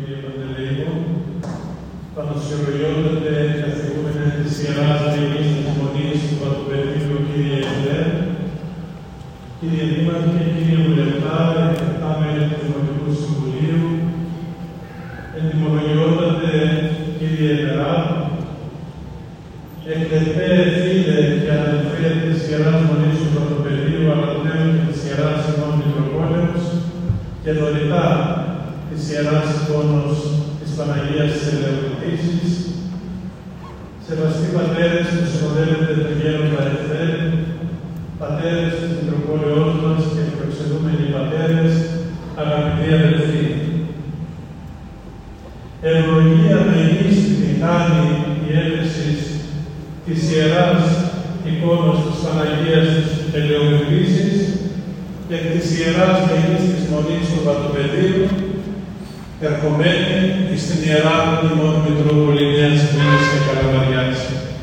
κύριε Παντελεήμο, πανωσιολογιότατε καθηγούμενε της Ιεράς Διοικής της Μονής του Βατοπεδίου, κύριε Ελέ, κύριε Δήμαρχε, κύριε Βουλευτά, εκλεκτά μέλη του Δημοτικού Συμβουλίου, εντιμολογιότατε κύριε Ελερά, εκλεκτέ φίλε και αδελφέ της Ιεράς Μονής του Βατοπεδίου, αλλά πλέον και της Ιεράς Ημών Μητροπόλεως, και δωρητά της Ιεράς Εικόνος της Παναγίας της Ελεοδοτήσης, σεβαστοί πατέρες που συνοδεύετε τον γέροντα Ευθέρ, πατέρες της Μητροπόλεως μας και φιλοξενούμενοι πατέρες, αγαπητοί αδελφοί. Ευλογία μεγίστη χάνει η έλευση της Ιεράς Εικόνος της Παναγίας της Ελεοδοτήσης και της Ιεράς Μεγίστης Μονής του Βατοπεδίου, ερχομένη στην Ιερά Ημών Μητρόπολη Νέας Κρήτης και Καλαμαριάς.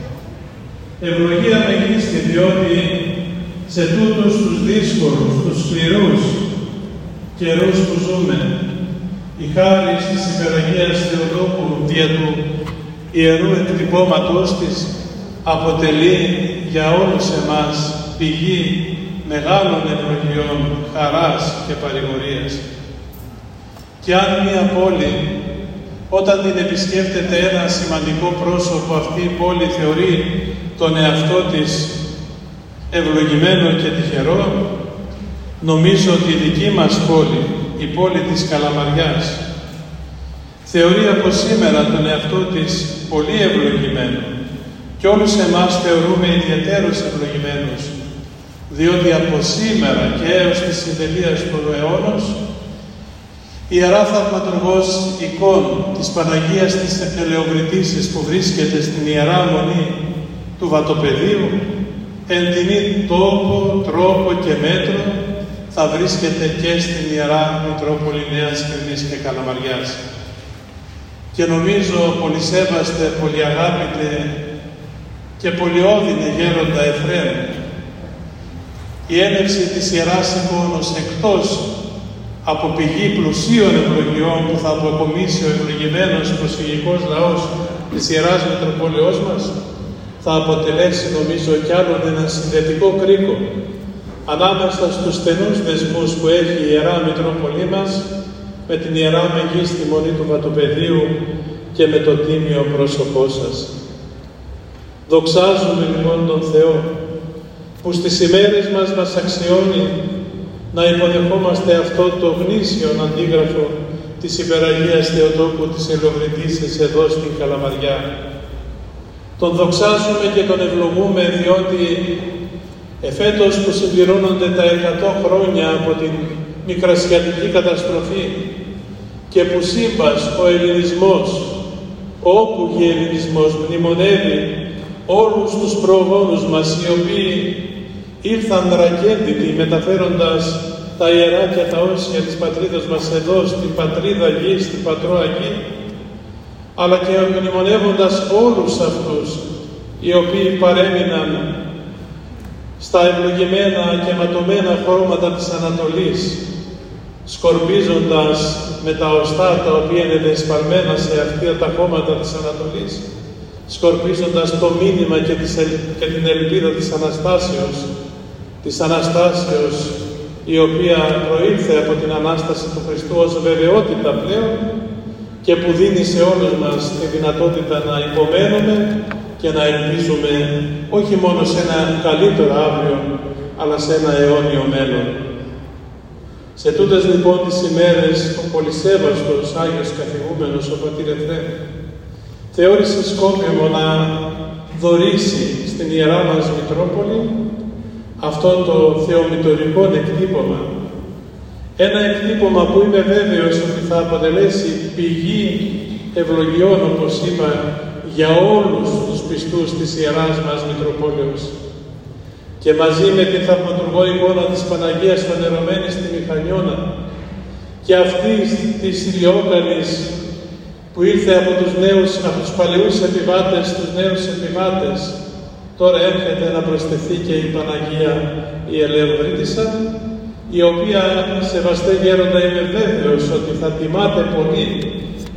Ευλογία μεγίστη, διότι σε τούτους τους δύσκολους, τους σκληρούς καιρούς που ζούμε, η χάρις της Υπεραγίας Θεοτόκου δια του Ιερού Εκτυπώματός της αποτελεί για όλους εμάς πηγή μεγάλων ευλογιών, χαράς και παρηγορίας. Και αν μία πόλη, όταν την επισκέφτεται ένα σημαντικό πρόσωπο, αυτή η πόλη θεωρεί τον εαυτό της ευλογημένο και τυχερό, νομίζω ότι η δική μας πόλη, η πόλη της Καλαμαριάς, θεωρεί από σήμερα τον εαυτό της πολύ ευλογημένο και όλους εμάς θεωρούμε ιδιαίτερως ευλογημένους, διότι από σήμερα και έως τη συντελείας του αιώνος η Ιερά Θαυματουργός εικόν της Παναγίας της Ελεοβρυτήσης που βρίσκεται στην Ιερά Μονή του Βατοπεδίου, εν τινή τόπο, τρόπο και μέτρο, θα βρίσκεται και στην Ιερά Μητρόπολη Νέας Κρήτης και Καλαμαριάς. Και νομίζω πολυσέβαστε, πολυαγάπητε και πολυώδυνε γέροντα Εφραίμ, η έλευση της Ιεράς Εικόνος εκτός από πηγή πλουσίων ευλογιών που θα αποκομίσει ο ευλογημένος προσφυγικός λαός της Ιεράς Μητροπόλεως μας, θα αποτελέσει νομίζω κι άλλον ένα συνδετικό κρίκο ανάμεσα στους στενούς δεσμούς που έχει η Ιερά Μητρόπολη μας με την Ιερά Μεγίστη Μονή του Βατοπεδίου και με το τίμιο πρόσωπό σας. Δοξάζουμε λοιπόν τον Θεό που στις ημέρες μας αξιώνει να υποδεχόμαστε αυτό το γνήσιο αντίγραφο της Υπεραγίας Θεοτόκου της Ελεοβρυτήσης εδώ στην Καλαμαριά. Τον δοξάζουμε και τον ευλογούμε διότι εφέτος που συμπληρώνονται τα 100 χρόνια από την Μικρασιατική καταστροφή και που σύμπας ο ελληνισμός, όπου ο ελληνισμός μνημονεύει όλους τους προγόνους μας οι οποίοι ήρθαν ρακέντητοι μεταφέροντας τα ιερά και τα όσια της πατρίδας μας εδώ στην πατρίδα γη, στην πατρόα γη, αλλά και μνημονεύοντας όλους αυτούς οι οποίοι παρέμειναν στα ευλογημένα και ματωμένα χρώματα της Ανατολής, σκορπίζοντας με τα οστά τα οποία είναι δεσπαρμένα σε αυτά τα χώματα της Ανατολής, σκορπίζοντας το μήνυμα και την ελπίδα της Αναστάσεως, η οποία προήλθε από την Ανάσταση του Χριστού ως βεβαιότητα πλέον και που δίνει σε όλους μας τη δυνατότητα να υπομένουμε και να ελπίζουμε όχι μόνο σε ένα καλύτερο αύριο, αλλά σε ένα αιώνιο μέλλον. Σε τούτες λοιπόν τις ημέρες ο πολυσέβαστος Άγιος Καθηγούμενος, ο πατήρ Εφραίμ, θεώρησε σκόπιμο να δωρήσει στην Ιερά μας Μητρόπολη αυτό το θεομητορικό εκτύπωμα. Ένα εκτύπωμα που είμαι βέβαιος ότι θα αποτελέσει πηγή ευλογιών, όπως είπα, για όλους τους πιστούς της Ιεράς μας Μητροπόλεως. Και μαζί με την θαυματουργό εικόνα της Παναγίας φανερωμένη στη Μηχανιώνα και αυτή της ηλιόκαλης που ήρθε από τους παλαιούς επιβάτες, τους νέους επιβάτες, τώρα έρχεται να προσθεθεί και η Παναγία η Ελεοβρύτισσα, η οποία, σεβαστέ γέροντα, είμαι βέβαιος ότι θα τιμάτε πολύ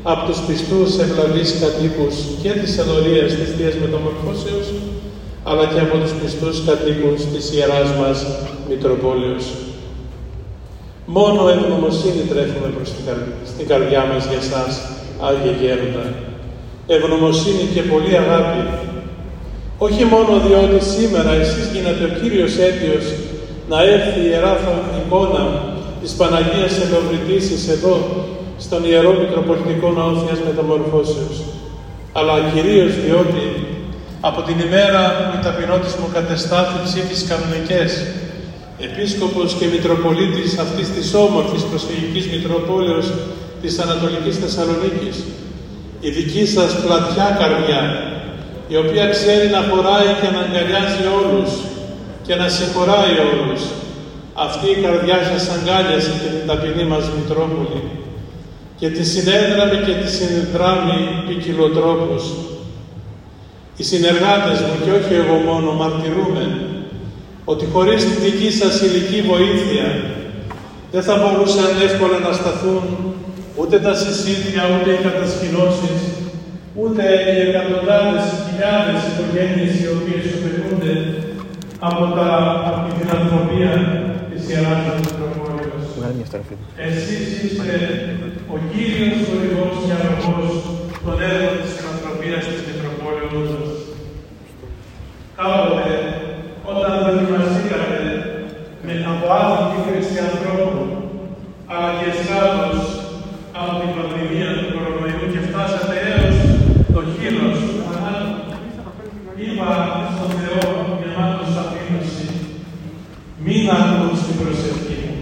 από τους πιστούς ευλαβείς κατοίκους και της ενορίας της Θείας Μεταμορφώσεως, αλλά και από τους πιστούς κατοίκους της Ιεράς μας Μητροπόλεως. Μόνο ευγνωμοσύνη τρέφουμε προς στην καρδιά μας για εσάς, Άγιε Γέροντα. Ευγνωμοσύνη και πολύ αγάπη. Όχι μόνο διότι σήμερα εσείς γίνατε ο Κύριος αίτιος να έρθει η Ιερά εικόνα της Παναγίας Ελεοβρυτήσης εδώ, στον Ιερό Μητροπολιτικό Ναό Θείας Μεταμορφώσεως, αλλά κυρίως διότι από την ημέρα που η ταπεινότης μου κατεστάθη ψήφις κανονικές, Επίσκοπος και Μητροπολίτης αυτής της όμορφης προσφυγικής Μητροπόλεως της Ανατολικής Θεσσαλονίκης, η δική σας πλατιά καρδιά, η οποία ξέρει να χωράει και να αγκαλιάζει όλους και να συγχωράει όλους, αυτή η καρδιά σας αγκάλιασε και την ταπεινή μας Μητρόπολη και τη συνέδραμε και τη συνδράμει ποικιλοτρόπως. Οι συνεργάτες μου και όχι εγώ μόνο μαρτυρούμε ότι χωρίς τη δική σας υλική βοήθεια δεν θα μπορούσαν εύκολα να σταθούν ούτε τα συσίτια, ούτε οι κατασκηνώσεις, ούτε οι εκατοντάδες, χιλιάδες οικογένειες οι οποίες ωφελούνται από την φιλανθρωπία της Ιεράς Μητροπόλεως. Εσείς είστε ο κύριος χορηγός και αρρωγός των έργων της φιλανθρωπίας της Μητροπόλεως μας. Κάποτε, όταν δοκιμαστήκατε από άδικη χρήση ανθρώπων, αλλά και εσχάτως από την πανδημία του κορονοϊού και φτάσατε έως το χείλος του θανάτου, είπα στον Θεό γεμάτος αφήνωση, μην ακούς την προσευχή μου.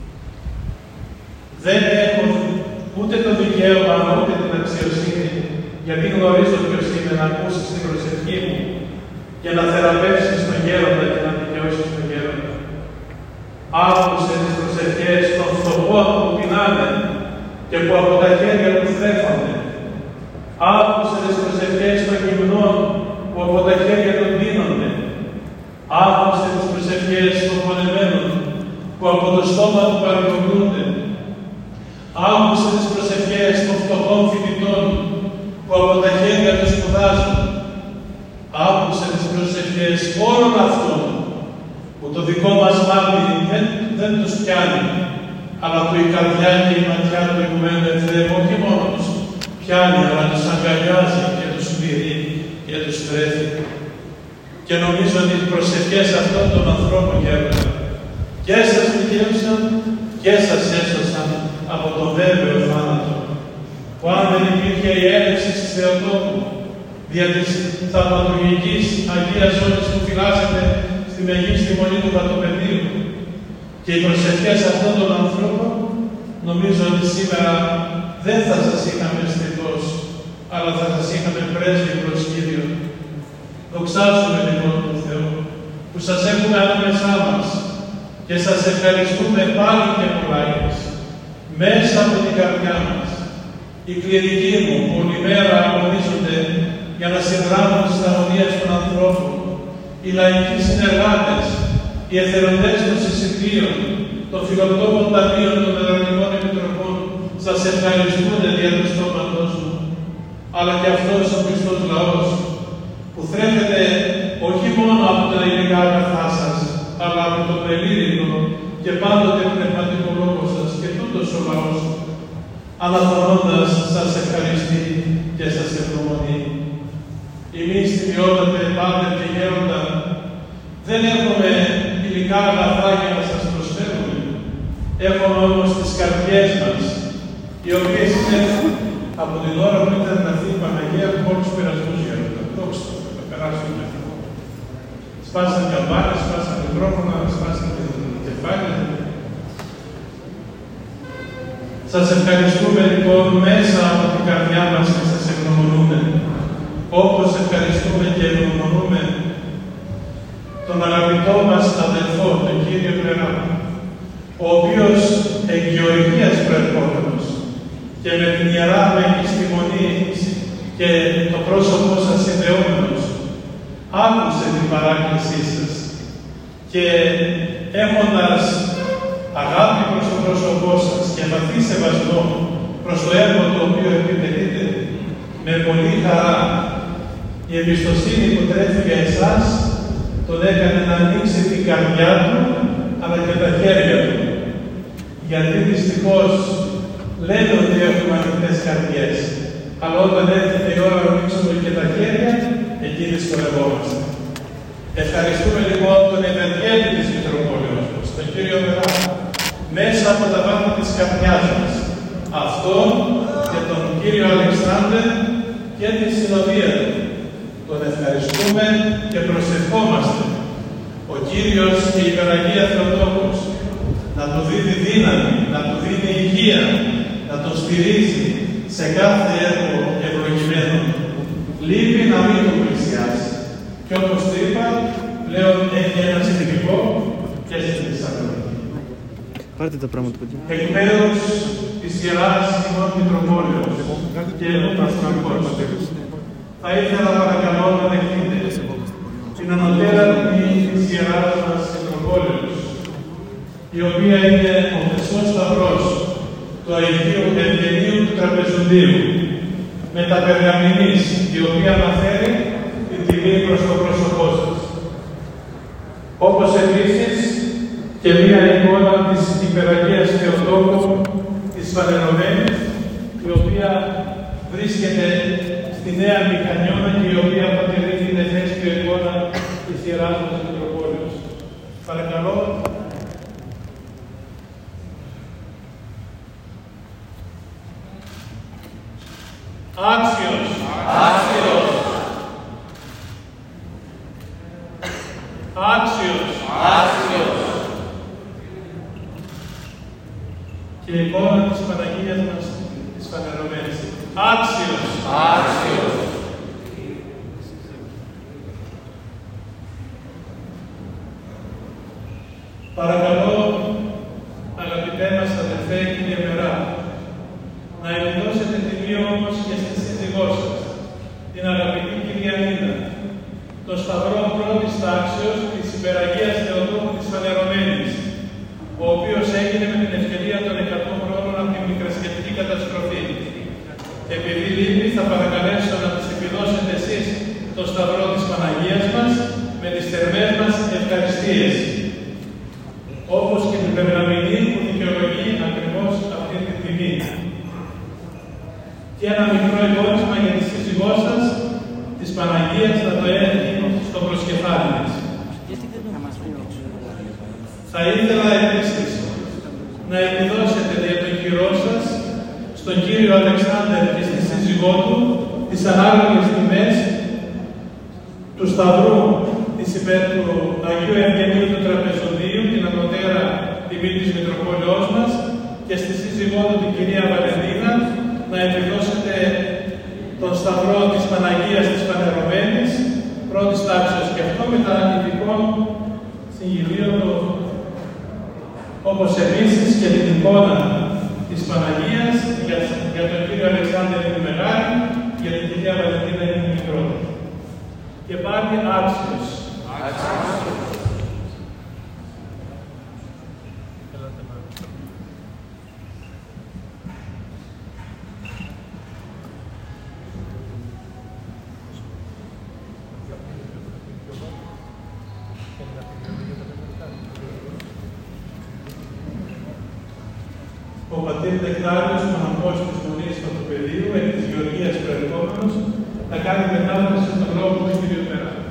Δεν έχω ούτε το δικαίωμα, ούτε την αξιοσύνη, γιατί γνωρίζω ποιος είναι να ακούσεις την προσευχή μου για να θεραπεύσεις τον γέροντα και να δικαιώσεις τον γέροντα. Άκουσε τις προσευχές των φτωχών που πεινάνε και που από τα χέρια τους τρέφονται. Άκουσε τις προσευχές των γυμνών που από τα χέρια των δίνονται. Άκουσε τις προσευχές των πονεμένων που από το στόμα του παρηγορούνται. Άκουσε τις προσευχές των φτωχών φοιτητών που από τα χέρια τους σπουδάζουν. Άκουσε τις προσευχές όλων αυτών που το δικό μας μάτι δεν τους πιάνει, αλλά που η καρδιά και η ματιά του Ηγουμένου Ευθέρου όχι μόνο τους πιάνει, αλλά τους αγκαλιάζει και τους στηρεί και τους τρέφει. Και νομίζω ότι οι προσευχές αυτών των ανθρώπων γέροντα και σας δικαίωσαν και σας έσωσαν από τον βέβαιο θάνατο, που αν δεν υπήρχε η έλευση της Θεοτόκου δια της θαυματουργικής Αγίας Ζώνης που φυλάσσεται στη μεγίστη μονή του Πατοπεδίου και οι προσευχές αυτών των ανθρώπων, νομίζω ότι σήμερα δεν θα σας είχαμε στετός, αλλά θα σας είχαμε πρέσβη προς Κύριο. Δοξάζουμε λοιπόν τον Θεό που σας έχουμε ανάμεσά μας και σας ευχαριστούμε πάλι και πολλάκις μέσα από την καρδιά μας. Οι κληρικοί μου όλη μέρα αγωνίζονται για να συνδράμουν τις αγωνίες των ανθρώπων, οι λαϊκοί συνεργάτες, οι εθελοντές των συσιτίων, των φιλοκτόπων ταμείων των Ελληνικών Επιτροπών, σας ευχαριστούν δια του στόματος μου, αλλά και αυτός ο Χριστός λαός, που θρέφεται όχι μόνο από τα υλικά αγαθά σας, αλλά από το μελήρικο και πάντοτε πνευματικό λόγο σας και τούτος ο λαός, αναφωνώντας σας ευχαριστεί και σας ευγνωμονεί. Εμείς τιμιότατε Πάτερ και Γέροντα, δεν έχουμε υλικά αγαθά για να σας προσφέρουμε. Έχουμε όμως τις καρδιές μας, οι οποίες είναι από την ώρα που ήταν να έρθει η Παναγία από όλους πειρασμούς Γέροντα. Δόξα τω Θεώ, θα περάσουμε. Σπάσαν καμπάνες, σπάσαν μικρόφωνα, σπάσαν κεφάλια. Σας ευχαριστούμε λοιπόν μέσα από την καρδιά μας και σας ευγνωμονούμε. Όπως ευχαριστούμε και ευγνωμονούμε τον αγαπητό μας αδελφό, τον Κύριο Κλερά, ο οποίος εκ γεωργίας προερχόμενος και με την Ιερά Μεγίστη Μονή και το πρόσωπό σας συνδεόμενος, άκουσε την παράκλησή σας και έχοντας αγάπη προς το πρόσωπό σας και βαθύ σεβασμό προς το έργο το οποίο επιτελείτε, με πολύ χαρά η εμπιστοσύνη που τρέφει για εσάς τον έκανε να ανοίξει την καρδιά του, αλλά και τα χέρια του. Γιατί δυστυχώς λένε ότι έχουμε ανοιχτές καρδιές, αλλά όταν έρχεται η ώρα να ανοίξουμε και τα χέρια, εκεί δυσκολευόμαστε. Ευχαριστούμε λοιπόν τον Ευεργέτη της Μητροπόλεως μας, τον κύριο Μερά, μέσα από τα βάθη της καρδιάς μας, αυτόν και τον κύριο Αλεξάνδρ και τη συνοδεία του. Τον ευχαριστούμε και προσευχόμαστε ο Κύριος και η Παναγία Θεοτόκος να του δίνει δύναμη, να του δίνει υγεία, να τον στηρίζει σε κάθε έργο ευλογημένο. Λείπει να μην τον πλησιάσει. Και όπως το είπα, πλέον έχει ένα στοιχικό και στη Θεσσαλονίκη. Πάρτε τα πράγματα που εκεί. Εκ μέρους της Ιεράς Ημών Μητροπόλεως και Παστρακός, θα ήθελα παρακαλώ να δεχτείτε την ανωτέρα τιμή της Ιεράς μας Μητροπόλεως, η οποία είναι ο Χρυσός Σταυρός του Αγίου Ευγενίου του Τραπεζουντίου, με τα περγαμηνής, η οποία αναφέρει την τιμή προς το πρόσωπό σας. Όπως επίσης και μία εικόνα της Υπεραγίας Θεοτόκου της Φανερωμένης, η οποία βρίσκεται στη Νέα Μηχανιώνα και η οποία αποτελεί την εφέστιο εικόνα της Ιεράς μας Μητροπόλεως. Παρακαλώ. Άξιος. Άξιος. Άξιος. Άξιος. Και η εικόνα της Παναγίας μας της Φανερωμένης. Άξιος. Άξιος. Παρακαλώ, αγαπητέ μας αδελφέ, κύριε Μερά, να εκδώσετε τιμή όμως και στη σύζυγό σας, την αγαπητή κυρία Νίνα, το σταυρό πρώτης τάξεως της Υπεραγίας Θεοτόκου της Φανερωμένης, ο οποίος έγινε με την ευκαιρία των 100 χρόνων από την μικρασιατική καταστροφή. Επειδή λείπει, θα παρακαλέσω να τις επιδώσετε εσείς το σταυρό της Παναγίας μας με τις θερμές μας ευχαριστίες, όπως και την περγαμηνή που δικαιολογεί ακριβώς αυτή την τιμή. Και ένα μικρό εικόνισμα για τη σύζυγό σας, της Παναγίας, θα το έχει στο προσκεφάλι της. Θα ήθελα επίσης να επιδώσετε δια τον χειρό σας στον κύριο Αλεξάνδρ και στη σύζυγό του τις ανάλογες τιμές του Σταυρού της υπέρ του Αγίου Ευγενίου του Τραπεζουντίου, την ανωτέρα τιμή της Μητροπόλεως μας, και στη σύζυγό του την κυρία Βαλεντίνα να επιδώσετε τον Σταυρό της Παναγίας της Φανερωμένης πρώτης τάξεως, και αυτό με τα ειδικών συγγυλίων του, όπως επίσης και την εικόνα της Παναγίας για τον κύριο Αλεξάνδρ είναι μεγάλη, για την κυρία Βαλεντίνα είναι μικρότερη. Και πάλι άξιος. Ο πατήρ Δεκτάριος, μοναχός της Μονής Πρωτοπεδίου, εκ της Γεωργίας προερχόμενος, θα κάνει μετάφραση στον λόγο του κ.